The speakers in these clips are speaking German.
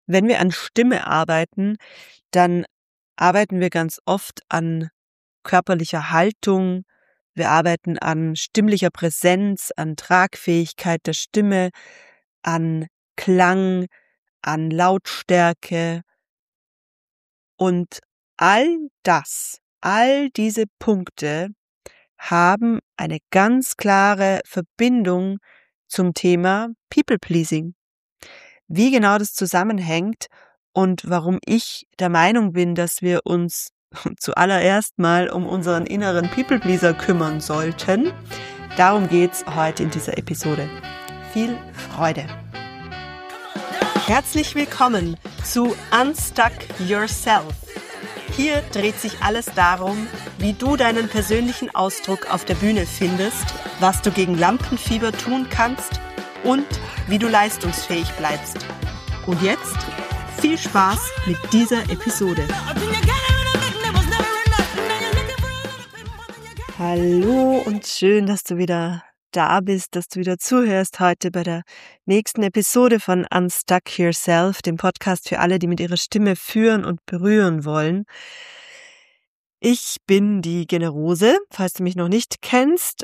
Wenn wir an Stimme arbeiten, dann arbeiten wir ganz oft an körperlicher Haltung, wir arbeiten an stimmlicher Präsenz, an Tragfähigkeit der Stimme, an Klang, an Lautstärke und all diese Punkte haben eine ganz klare Verbindung zum Thema People-Pleasing. Wie genau das zusammenhängt und warum ich der Meinung bin, dass wir uns zuallererst mal um unseren inneren People-Pleaser kümmern sollten, darum geht's heute in dieser Episode. Viel Freude! Herzlich willkommen zu Unstuck Yourself. Hier dreht sich alles darum, wie du deinen persönlichen Ausdruck auf der Bühne findest, was du gegen Lampenfieber tun kannst und wie du leistungsfähig bleibst. Und jetzt viel Spaß mit dieser Episode. Hallo und schön, dass du wieder da bist, dass du wieder zuhörst heute bei der nächsten Episode von Unstuck Yourself, dem Podcast für alle, die mit ihrer Stimme führen und berühren wollen. Ich bin die Generose, falls du mich noch nicht kennst,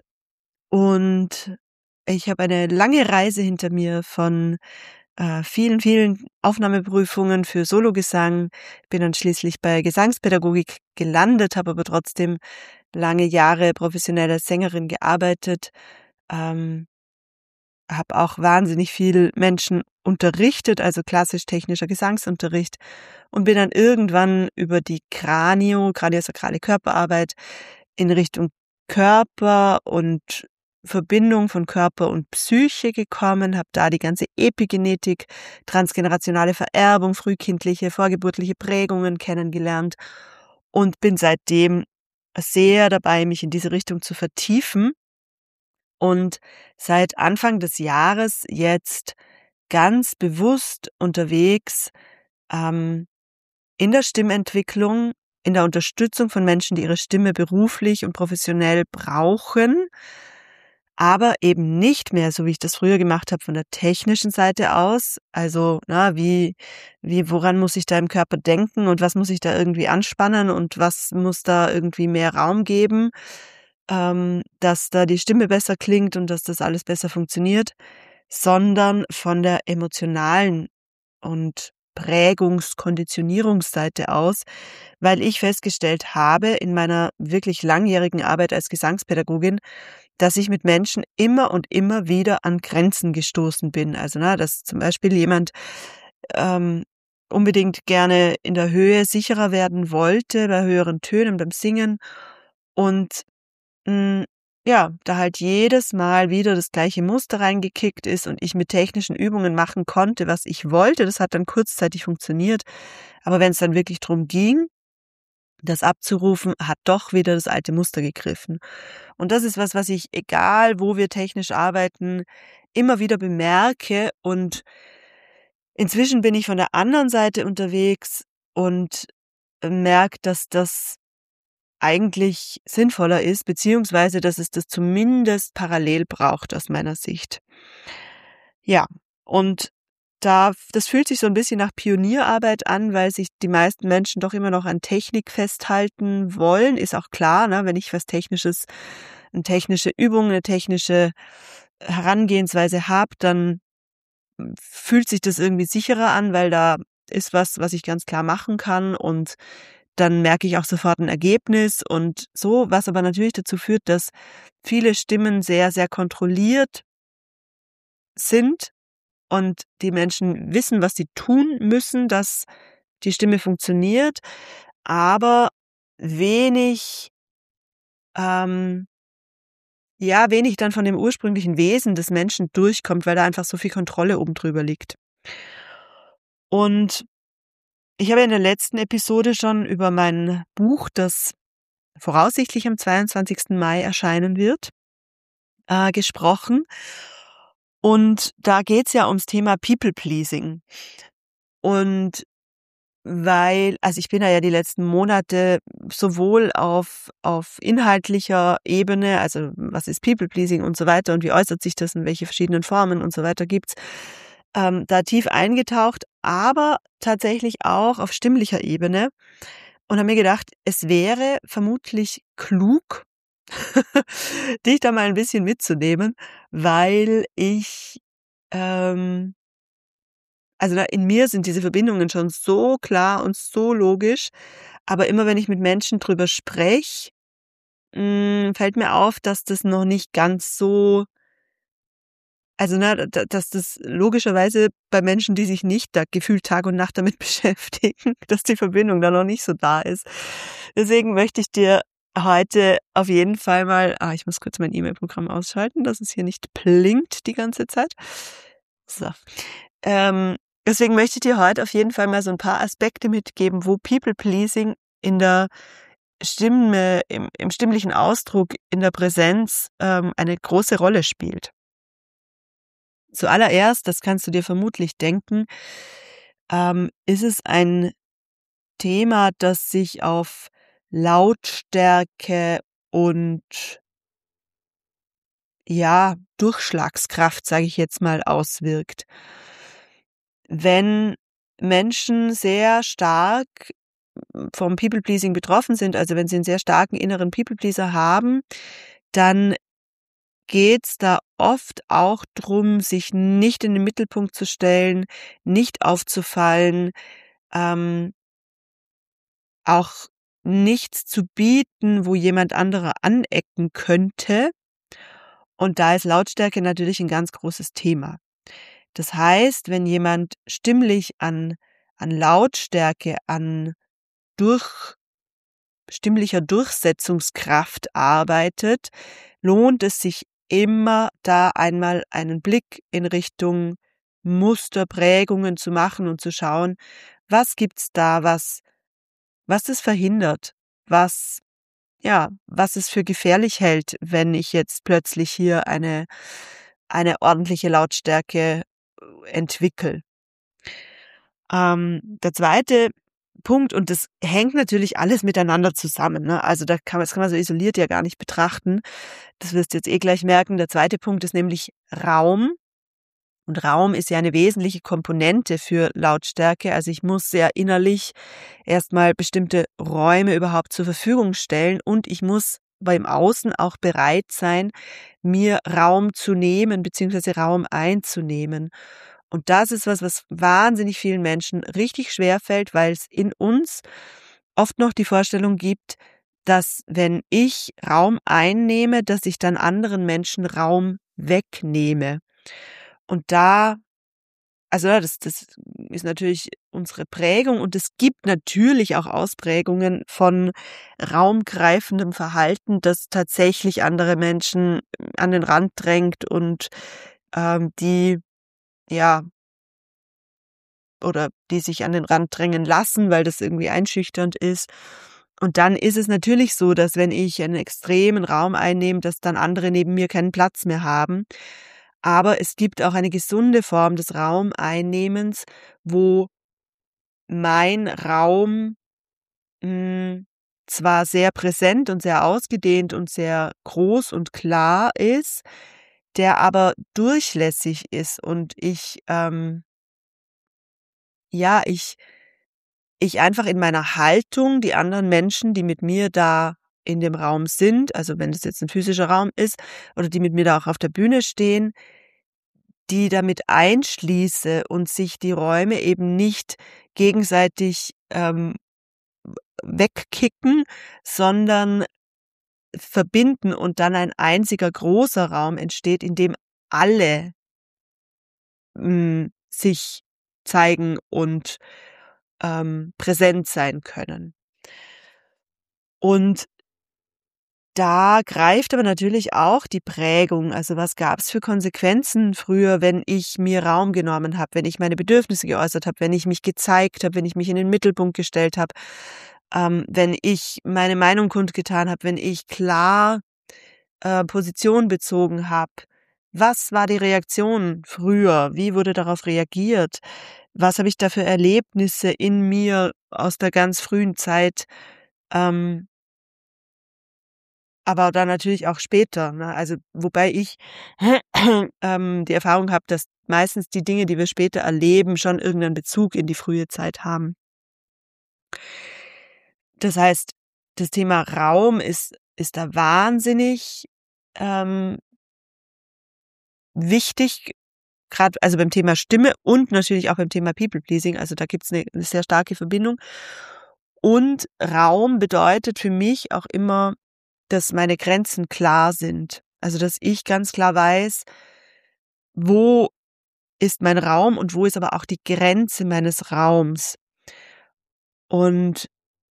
und ich habe eine lange Reise hinter mir von vielen Aufnahmeprüfungen für Sologesang, bin dann schließlich bei Gesangspädagogik gelandet, habe aber trotzdem lange Jahre professionell als Sängerin gearbeitet, habe auch wahnsinnig viel Menschen unterrichtet, also klassisch-technischer Gesangsunterricht, und bin dann irgendwann über die kraniosakrale Körperarbeit in Richtung Körper und Verbindung von Körper und Psyche gekommen, habe da die ganze Epigenetik, transgenerationale Vererbung, frühkindliche, vorgeburtliche Prägungen kennengelernt und bin seitdem sehr dabei, mich in diese Richtung zu vertiefen und seit Anfang des Jahres jetzt ganz bewusst unterwegs in der Stimmentwicklung, in der Unterstützung von Menschen, die ihre Stimme beruflich und professionell brauchen, aber eben nicht mehr, so wie ich das früher gemacht habe, von der technischen Seite aus. Also, woran muss ich da im Körper denken und was muss ich da irgendwie anspannen und was muss da irgendwie mehr Raum geben, dass da die Stimme besser klingt und dass das alles besser funktioniert, sondern von der emotionalen und Konditionierungsseite aus, weil ich festgestellt habe in meiner wirklich langjährigen Arbeit als Gesangspädagogin, dass ich mit Menschen immer und immer wieder an Grenzen gestoßen bin. Also, dass zum Beispiel jemand unbedingt gerne in der Höhe sicherer werden wollte, bei höheren Tönen, beim Singen, und da halt jedes Mal wieder das gleiche Muster reingekickt ist und ich mit technischen Übungen machen konnte, was ich wollte. Das hat dann kurzzeitig funktioniert. Aber wenn es dann wirklich darum ging, das abzurufen, hat doch wieder das alte Muster gegriffen. Und das ist was ich, egal wo wir technisch arbeiten, immer wieder bemerke. Und inzwischen bin ich von der anderen Seite unterwegs und merke, dass das eigentlich sinnvoller ist, beziehungsweise dass es das zumindest parallel braucht aus meiner Sicht. Ja, und das fühlt sich so ein bisschen nach Pionierarbeit an, weil sich die meisten Menschen doch immer noch an Technik festhalten wollen. Ist auch klar, wenn ich was Technisches, eine technische Übung, eine technische Herangehensweise habe, dann fühlt sich das irgendwie sicherer an, weil da ist was ich ganz klar machen kann, und dann merke ich auch sofort ein Ergebnis und so, was aber natürlich dazu führt, dass viele Stimmen sehr, sehr kontrolliert sind und die Menschen wissen, was sie tun müssen, dass die Stimme funktioniert, aber wenig dann von dem ursprünglichen Wesen des Menschen durchkommt, weil da einfach so viel Kontrolle oben drüber liegt. Und ich habe in der letzten Episode schon über mein Buch, das voraussichtlich am 22. Mai erscheinen wird, gesprochen. Und da geht's ja ums Thema People-Pleasing. Und ich bin ja die letzten Monate sowohl auf inhaltlicher Ebene, also was ist People-Pleasing und so weiter und wie äußert sich das und welche verschiedenen Formen und so weiter gibt's, da tief eingetaucht, aber tatsächlich auch auf stimmlicher Ebene und habe mir gedacht, es wäre vermutlich klug, dich da mal ein bisschen mitzunehmen, weil ich, ähm also, da in mir sind diese Verbindungen schon so klar und so logisch, aber immer wenn ich mit Menschen drüber spreche, fällt mir auf, dass das noch nicht ganz so, also, ne, dass das logischerweise bei Menschen, die sich nicht da gefühlt Tag und Nacht damit beschäftigen, dass die Verbindung da noch nicht so da ist. Deswegen möchte ich dir heute auf jeden Fall mal, ich muss kurz mein E-Mail-Programm ausschalten, dass es hier nicht blinkt die ganze Zeit. So. Deswegen möchte ich dir heute auf jeden Fall mal so ein paar Aspekte mitgeben, wo People Pleasing in der Stimme, im stimmlichen Ausdruck, in der Präsenz, eine große Rolle spielt. Zuallererst, das kannst du dir vermutlich denken, ist es ein Thema, das sich auf Lautstärke und, ja, Durchschlagskraft, sage ich jetzt mal, auswirkt. Wenn Menschen sehr stark vom People-Pleasing betroffen sind, also wenn sie einen sehr starken inneren People-Pleaser haben, dann geht's da oft auch drum, sich nicht in den Mittelpunkt zu stellen, nicht aufzufallen, ähm, auch nichts zu bieten, wo jemand anderer anecken könnte. Und da ist Lautstärke natürlich ein ganz großes Thema. Das heißt, wenn jemand stimmlich an Lautstärke, an durch stimmlicher Durchsetzungskraft arbeitet, lohnt es sich immer, da einmal einen Blick in Richtung Musterprägungen zu machen und zu schauen, was gibt's da, was es verhindert, was es für gefährlich hält, wenn ich jetzt plötzlich hier eine ordentliche Lautstärke entwickle. Der zweite Punkt, und das hängt natürlich alles miteinander zusammen, ne? Also, das kann man so isoliert ja gar nicht betrachten. Das wirst du jetzt gleich merken. Der zweite Punkt ist nämlich Raum. Und Raum ist ja eine wesentliche Komponente für Lautstärke. Also, ich muss ja innerlich erstmal bestimmte Räume überhaupt zur Verfügung stellen und ich muss beim Außen auch bereit sein, mir Raum zu nehmen beziehungsweise Raum einzunehmen. Und das ist was wahnsinnig vielen Menschen richtig schwer fällt, weil es in uns oft noch die Vorstellung gibt, dass wenn ich Raum einnehme, dass ich dann anderen Menschen Raum wegnehme. Und da, also ja, das ist natürlich unsere Prägung und es gibt natürlich auch Ausprägungen von raumgreifendem Verhalten, das tatsächlich andere Menschen an den Rand drängt und die, ja, oder die sich an den Rand drängen lassen, weil das irgendwie einschüchternd ist. Und dann ist es natürlich so, dass wenn ich einen extremen Raum einnehme, dass dann andere neben mir keinen Platz mehr haben. Aber es gibt auch eine gesunde Form des Raumeinnehmens, wo mein Raum zwar sehr präsent und sehr ausgedehnt und sehr groß und klar ist, der aber durchlässig ist und ich einfach in meiner Haltung die anderen Menschen, die mit mir da in dem Raum sind, also wenn es jetzt ein physischer Raum ist oder die mit mir da auch auf der Bühne stehen, die damit einschließe und sich die Räume eben nicht gegenseitig, wegkicken, sondern verbinden und dann ein einziger großer Raum entsteht, in dem alle, sich zeigen und, präsent sein können. Und da greift aber natürlich auch die Prägung. Also, was gab's für Konsequenzen früher, wenn ich mir Raum genommen habe, wenn ich meine Bedürfnisse geäußert habe, wenn ich mich gezeigt habe, wenn ich mich in den Mittelpunkt gestellt habe, wenn ich meine Meinung kundgetan habe, wenn ich klar, Position bezogen habe. Was war die Reaktion früher? Wie wurde darauf reagiert? Was habe ich da für Erlebnisse in mir aus der ganz frühen Zeit, ähm aber dann natürlich auch später, ne? Also, wobei ich die Erfahrung habe, dass meistens die Dinge, die wir später erleben, schon irgendeinen Bezug in die frühe Zeit haben. Das heißt, das Thema Raum ist da wahnsinnig, ähm, wichtig, gerade also beim Thema Stimme und natürlich auch beim Thema People Pleasing. Also, da gibt's 'ne sehr starke Verbindung. Und Raum bedeutet für mich auch immer, dass meine Grenzen klar sind. Also, dass ich ganz klar weiß, wo ist mein Raum und wo ist aber auch die Grenze meines Raums. Und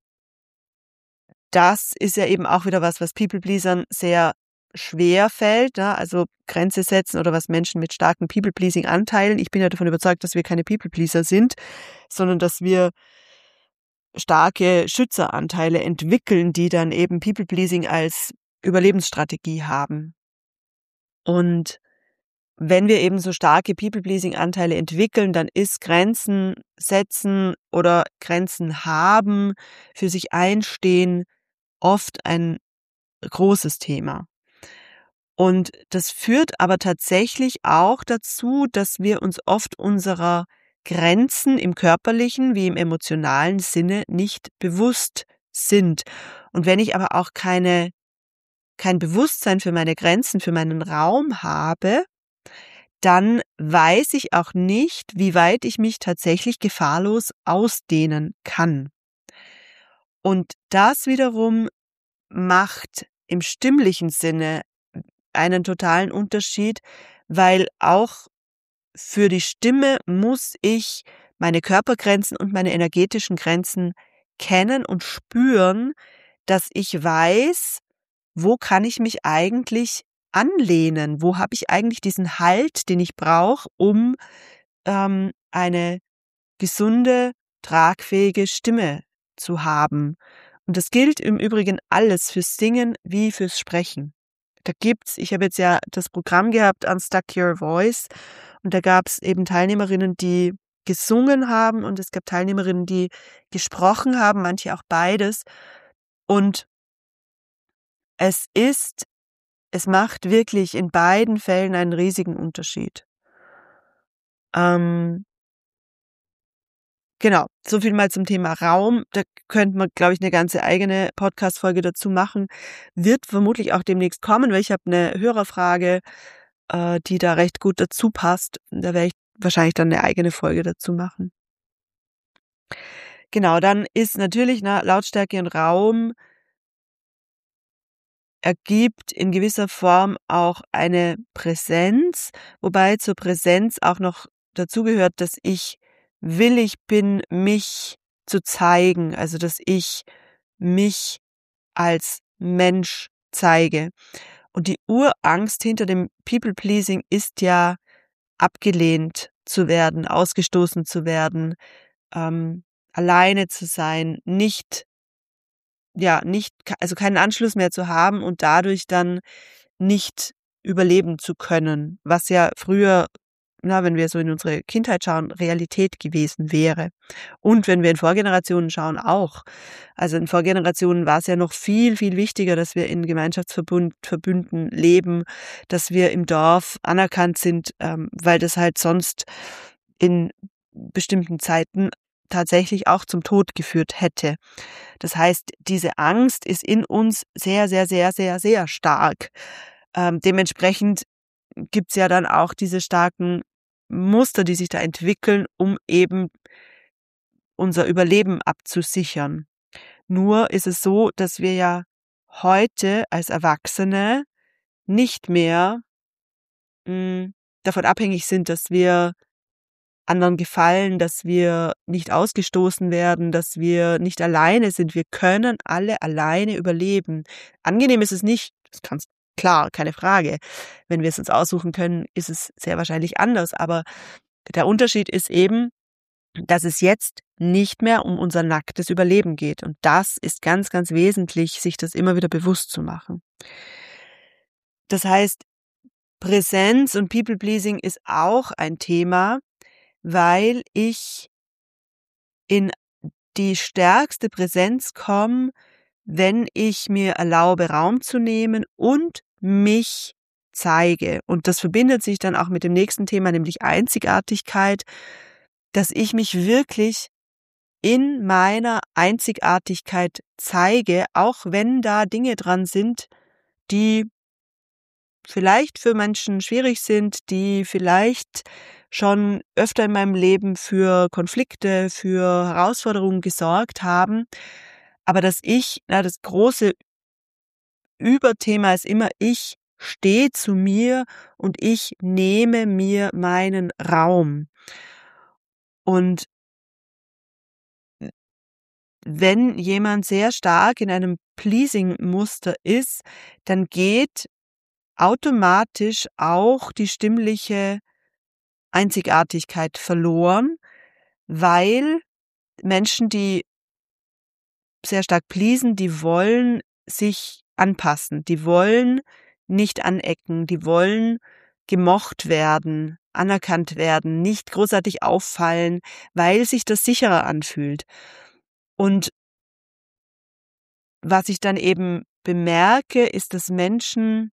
das ist ja eben auch wieder was People-Pleasern sehr schwer fällt, ne? Also, Grenze setzen oder was Menschen mit starken People-Pleasing-Anteilen. Ich bin ja davon überzeugt, dass wir keine People-Pleaser sind, sondern dass wir starke Schützeranteile entwickeln, die dann eben People-Pleasing als Überlebensstrategie haben. Und wenn wir eben so starke People-Pleasing-Anteile entwickeln, dann ist Grenzen setzen oder Grenzen haben, für sich einstehen, oft ein großes Thema. Und das führt aber tatsächlich auch dazu, dass wir uns oft unserer Grenzen im körperlichen wie im emotionalen Sinne nicht bewusst sind. Und wenn ich aber auch kein Bewusstsein für meine Grenzen, für meinen Raum habe, dann weiß ich auch nicht, wie weit ich mich tatsächlich gefahrlos ausdehnen kann. Und das wiederum macht im stimmlichen Sinne einen totalen Unterschied, weil auch für die Stimme muss ich meine Körpergrenzen und meine energetischen Grenzen kennen und spüren, dass ich weiß, wo kann ich mich eigentlich anlehnen? Wo habe ich eigentlich diesen Halt, den ich brauche, um eine gesunde, tragfähige Stimme zu haben? Und das gilt im Übrigen alles fürs Singen wie fürs Sprechen. Ich habe jetzt ja das Programm gehabt, Unstuck Your Voice, und da gab's eben Teilnehmerinnen, die gesungen haben und es gab Teilnehmerinnen, die gesprochen haben, manche auch beides. Und es ist es macht wirklich in beiden Fällen einen riesigen Unterschied. Ähm, genau, so viel mal zum Thema Raum. Da könnte man, glaube ich, eine ganze eigene Podcast-Folge dazu machen. Wird vermutlich auch demnächst kommen, weil ich habe eine Hörerfrage, die da recht gut dazu passt. Da werde ich wahrscheinlich dann eine eigene Folge dazu machen. Genau, dann ist natürlich, ne, Lautstärke und Raum ergibt in gewisser Form auch eine Präsenz, wobei zur Präsenz auch noch dazugehört, dass ich willig bin, mich zu zeigen, also dass ich mich als Mensch zeige. Und die Urangst hinter dem People-Pleasing ist ja, abgelehnt zu werden, ausgestoßen zu werden, alleine zu sein, also keinen Anschluss mehr zu haben und dadurch dann nicht überleben zu können, was ja früher, na, wenn wir so in unsere Kindheit schauen, Realität gewesen wäre. Und wenn wir in Vorgenerationen schauen, auch. Also in Vorgenerationen war es ja noch viel, viel wichtiger, dass wir in Verbünden leben, dass wir im Dorf anerkannt sind, weil das halt sonst in bestimmten Zeiten tatsächlich auch zum Tod geführt hätte. Das heißt, diese Angst ist in uns sehr, sehr, sehr, sehr, sehr stark. Dementsprechend gibt's ja dann auch diese starken Muster, die sich da entwickeln, um eben unser Überleben abzusichern. Nur ist es so, dass wir ja heute als Erwachsene nicht mehr davon abhängig sind, dass wir anderen gefallen, dass wir nicht ausgestoßen werden, dass wir nicht alleine sind. Wir können alle alleine überleben. Angenehm ist es nicht, das kann's klar, keine Frage. Wenn wir es uns aussuchen können, ist es sehr wahrscheinlich anders. Aber der Unterschied ist eben, dass es jetzt nicht mehr um unser nacktes Überleben geht. Und das ist ganz, ganz wesentlich, sich das immer wieder bewusst zu machen. Das heißt, Präsenz und People-Pleasing ist auch ein Thema, weil ich in die stärkste Präsenz komme, wenn ich mir erlaube, Raum zu nehmen und mich zeige. Und das verbindet sich dann auch mit dem nächsten Thema, nämlich Einzigartigkeit, dass ich mich wirklich in meiner Einzigartigkeit zeige, auch wenn da Dinge dran sind, die vielleicht für Menschen schwierig sind, die vielleicht schon öfter in meinem Leben für Konflikte, für Herausforderungen gesorgt haben. Aber das große Überthema ist immer, ich stehe zu mir und ich nehme mir meinen Raum. Und wenn jemand sehr stark in einem Pleasing-Muster ist, dann geht automatisch auch die stimmliche Einzigartigkeit verloren, weil Menschen, die sehr stark pleasen, die wollen sich anpassen, die wollen nicht anecken, die wollen gemocht werden, anerkannt werden, nicht großartig auffallen, weil sich das sicherer anfühlt. Und was ich dann eben bemerke, ist, dass Menschen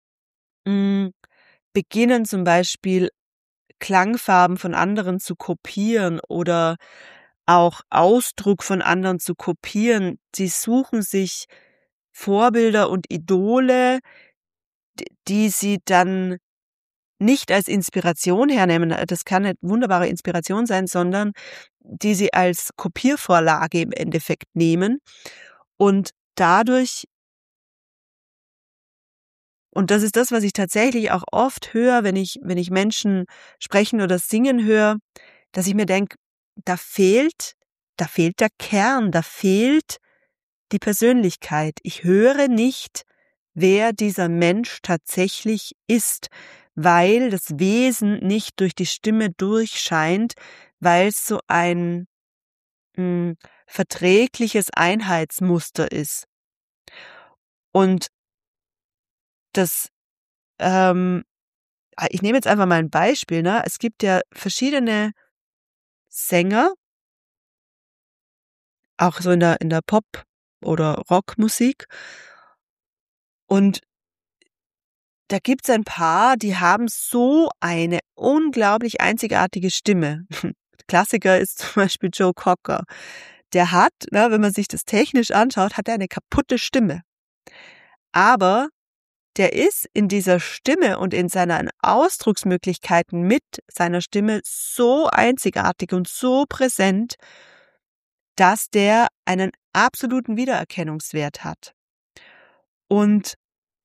beginnen zum Beispiel Klangfarben von anderen zu kopieren oder auch Ausdruck von anderen zu kopieren. Sie suchen sich Vorbilder und Idole, die sie dann nicht als Inspiration hernehmen, das kann eine wunderbare Inspiration sein, sondern die sie als Kopiervorlage im Endeffekt nehmen und dadurch, und das ist das, was ich tatsächlich auch oft höre, wenn ich Menschen sprechen oder singen höre, dass ich mir denke, da fehlt der Kern, da fehlt die Persönlichkeit. Ich höre nicht, wer dieser Mensch tatsächlich ist, weil das Wesen nicht durch die Stimme durchscheint, weil es so ein verträgliches Einheitsmuster ist. Und das, ich nehme jetzt einfach mal ein Beispiel, ne? Es gibt ja verschiedene Sänger, auch so in der Pop- oder Rockmusik. Und da gibt's ein paar, die haben so eine unglaublich einzigartige Stimme. Klassiker ist zum Beispiel Joe Cocker. Der hat, ne, wenn man sich das technisch anschaut, hat er eine kaputte Stimme. Aber der ist in dieser Stimme und in seinen Ausdrucksmöglichkeiten mit seiner Stimme so einzigartig und so präsent, dass der einen absoluten Wiedererkennungswert hat. Und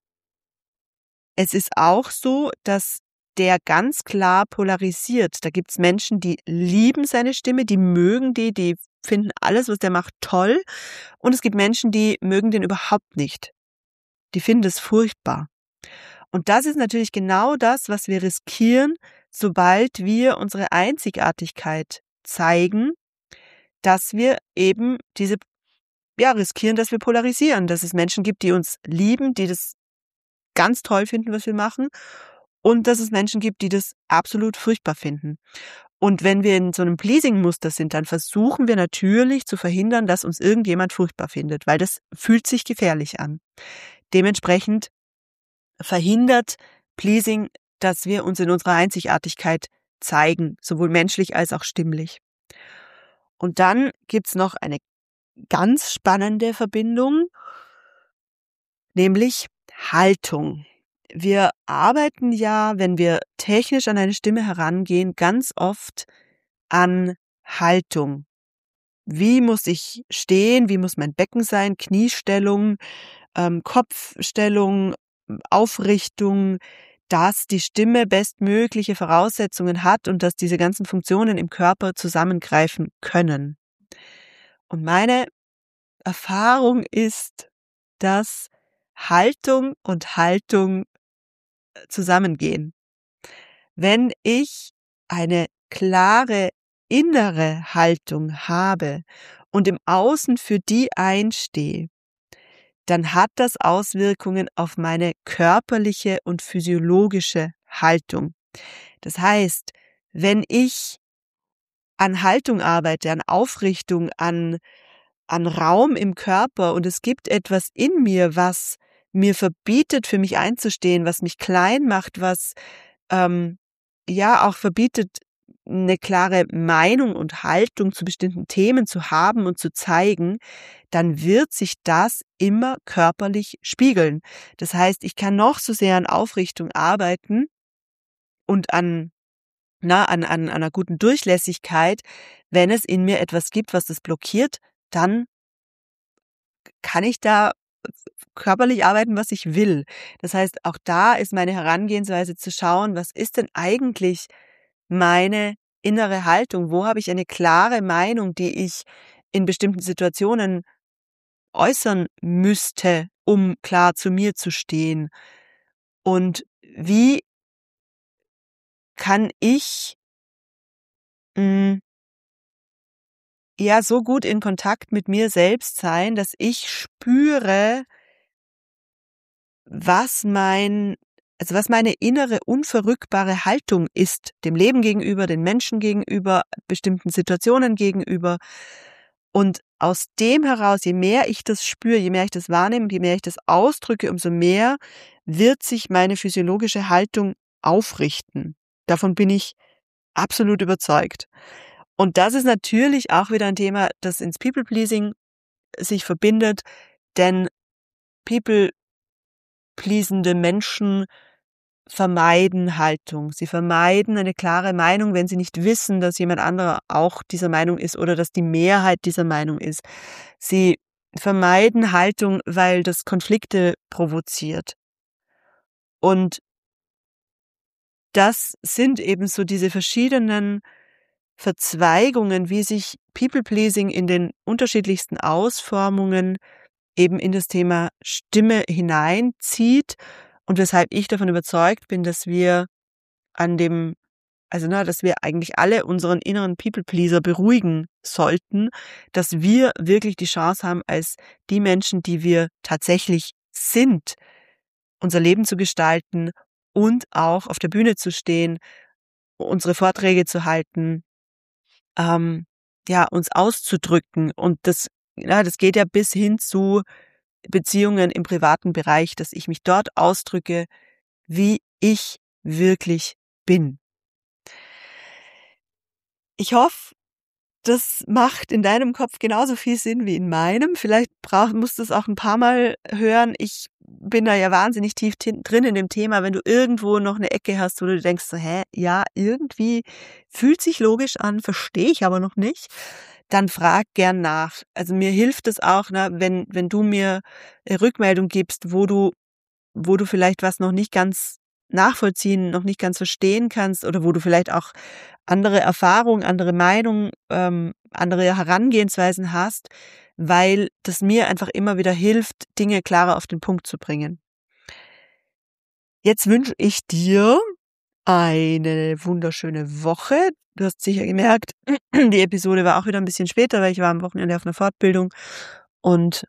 es ist auch so, dass der ganz klar polarisiert. Da gibt's Menschen, die lieben seine Stimme, die mögen die finden alles, was der macht, toll. Und es gibt Menschen, die mögen den überhaupt nicht. Die finden es furchtbar. Und das ist natürlich genau das, was wir riskieren, sobald wir unsere Einzigartigkeit zeigen, dass wir eben riskieren, dass wir polarisieren, dass es Menschen gibt, die uns lieben, die das ganz toll finden, was wir machen, und dass es Menschen gibt, die das absolut furchtbar finden. Und wenn wir in so einem Pleasing-Muster sind, dann versuchen wir natürlich zu verhindern, dass uns irgendjemand furchtbar findet, weil das fühlt sich gefährlich an. Dementsprechend verhindert Pleasing, dass wir uns in unserer Einzigartigkeit zeigen, sowohl menschlich als auch stimmlich. Und dann gibt's noch eine ganz spannende Verbindung, nämlich Haltung. Wir arbeiten ja, wenn wir technisch an eine Stimme herangehen, ganz oft an Haltung. Wie muss ich stehen? Wie muss mein Becken sein? Kniestellung, Kopfstellung, Aufrichtung, dass die Stimme bestmögliche Voraussetzungen hat und dass diese ganzen Funktionen im Körper zusammengreifen können. Und meine Erfahrung ist, dass Haltung und Haltung zusammengehen. Wenn ich eine klare innere Haltung habe und im Außen für die einstehe, dann hat das Auswirkungen auf meine körperliche und physiologische Haltung. Das heißt, wenn ich an Haltung arbeite, an Aufrichtung, an an Raum im Körper und es gibt etwas in mir, was mir verbietet, für mich einzustehen, was mich klein macht, was auch verbietet, eine klare Meinung und Haltung zu bestimmten Themen zu haben und zu zeigen, dann wird sich das immer körperlich spiegeln. Das heißt, ich kann noch so sehr an Aufrichtung arbeiten und an einer guten Durchlässigkeit. Wenn es in mir etwas gibt, was das blockiert, dann kann ich da körperlich arbeiten, was ich will. Das heißt, auch da ist meine Herangehensweise zu schauen, was ist denn eigentlich meine innere Haltung? Wo habe ich eine klare Meinung, die ich in bestimmten Situationen äußern müsste, um klar zu mir zu stehen? Und wie kann ich so gut in Kontakt mit mir selbst sein, dass ich spüre, was meine innere unverrückbare Haltung ist, dem Leben gegenüber, den Menschen gegenüber, bestimmten Situationen gegenüber. Und aus dem heraus, je mehr ich das spüre, je mehr ich das wahrnehme, je mehr ich das ausdrücke, umso mehr wird sich meine physiologische Haltung aufrichten. Davon bin ich absolut überzeugt. Und das ist natürlich auch wieder ein Thema, das ins People-Pleasing sich verbindet, denn People-pleasende Menschen vermeiden Haltung. Sie vermeiden eine klare Meinung, wenn sie nicht wissen, dass jemand anderer auch dieser Meinung ist oder dass die Mehrheit dieser Meinung ist. Sie vermeiden Haltung, weil das Konflikte provoziert. Und das sind eben so diese verschiedenen Verzweigungen, wie sich People-Pleasing in den unterschiedlichsten Ausformungen eben in das Thema Stimme hineinzieht und weshalb ich davon überzeugt bin, dass wir dass wir eigentlich alle unseren inneren People-Pleaser beruhigen sollten, dass wir wirklich die Chance haben, als die Menschen, die wir tatsächlich sind, unser Leben zu gestalten und auch auf der Bühne zu stehen, unsere Vorträge zu halten, uns auszudrücken. Und das geht ja bis hin zu Beziehungen im privaten Bereich, dass ich mich dort ausdrücke, wie ich wirklich bin. Ich hoffe, das macht in deinem Kopf genauso viel Sinn wie in meinem. Vielleicht musst du es auch ein paar Mal hören. Ich bin da ja wahnsinnig tief drin in dem Thema. Wenn du irgendwo noch eine Ecke hast, wo du denkst so, irgendwie fühlt sich logisch an, verstehe ich aber noch nicht, dann frag gern nach. Also mir hilft es auch, wenn du mir Rückmeldung gibst, wo du vielleicht was noch nicht ganz nachvollziehen, noch nicht ganz verstehen kannst oder wo du vielleicht auch andere Erfahrungen, andere Meinungen, andere Herangehensweisen hast, weil das mir einfach immer wieder hilft, Dinge klarer auf den Punkt zu bringen. Jetzt wünsche ich dir eine wunderschöne Woche. Du hast sicher gemerkt, die Episode war auch wieder ein bisschen später, weil ich war am Wochenende auf einer Fortbildung und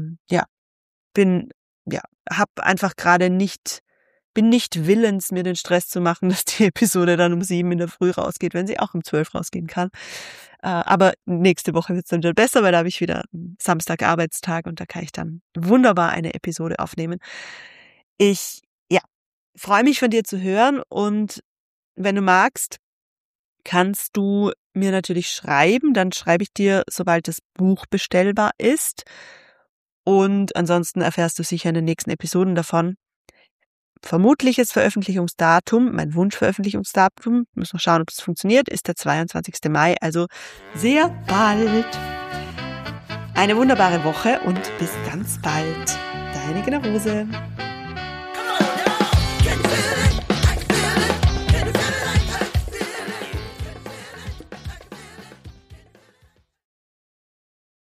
bin nicht willens, mir den Stress zu machen, dass die Episode dann um 7 in der Früh rausgeht, wenn sie auch um 12 rausgehen kann. Aber nächste Woche wird es dann wieder besser, weil da habe ich wieder Samstag Arbeitstag und da kann ich dann wunderbar eine Episode aufnehmen. Ich freue mich von dir zu hören und wenn du magst, kannst du mir natürlich schreiben, dann schreibe ich dir, sobald das Buch bestellbar ist und ansonsten erfährst du sicher in den nächsten Episoden davon. Vermutliches Veröffentlichungsdatum, mein Wunschveröffentlichungsdatum, müssen wir schauen, ob das funktioniert, ist der 22. Mai, also sehr bald. Eine wunderbare Woche und bis ganz bald. Deine Gina Rose.